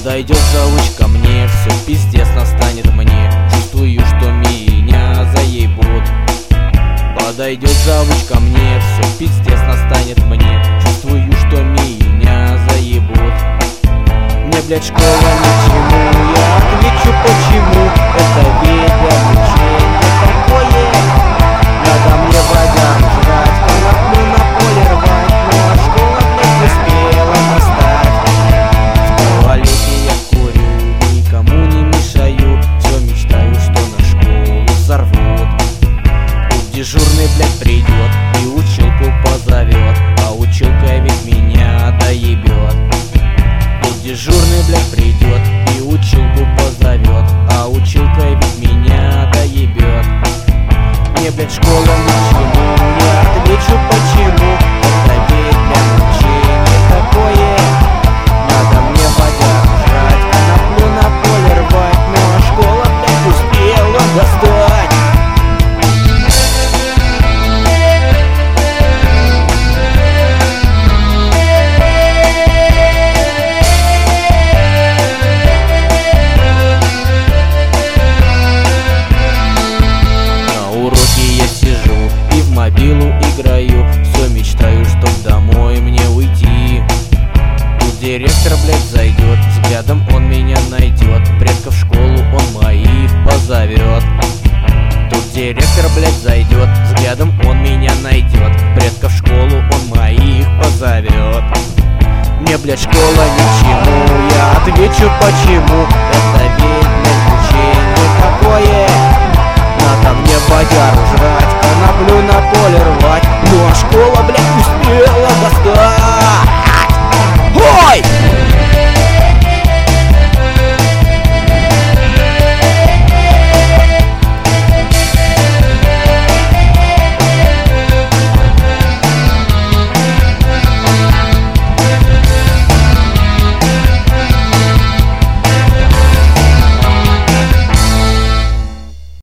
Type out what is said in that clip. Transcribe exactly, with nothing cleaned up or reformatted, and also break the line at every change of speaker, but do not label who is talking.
Подойдет завуч ко мне, все пиздец настанет мне. Чувствую, что меня заебут. Подойдет завуч ко мне, все пиздец настанет мне. Чувствую, что меня заебут. Мне, блядь, школа ни к чему, я отвечу почему. Это ведь для мучения такое. Надо мне водям жрать, коноплю на поле рвать. Ну а школа, блядь, успела настать. В туалете я курю, никому не мешаю. Все мечтаю, что на школу сорвут. Тут дежурный, блядь, придет и училку позовет, а училка ведь меня доебет. Тут дежурный, блядь, придет и училку позовет, а училка ведь меня доебет. Мне, блядь, школа ни к чему, я отвечу почему. Это ведь для мучения такое. Надо мне водям жрать, коноплю на поле рвать. Ну а школа, блядь, успела достать. Мобилу играю, все мечтаю, чтоб домой мне уйти. Тут директор, блядь, зайдет, взглядом он меня найдет. Предков в школу он моих позовет. Тут директор, блядь, зайдет, взглядом он меня найдет. Предков в школу он моих позовет. Мне, блядь, школа ни к чему, я отвечу почему. Это ведь, блядь, мучение такое. Надо мне бодяру жрать, коноплю на поле рвать. Ну а школа, блядь, успела.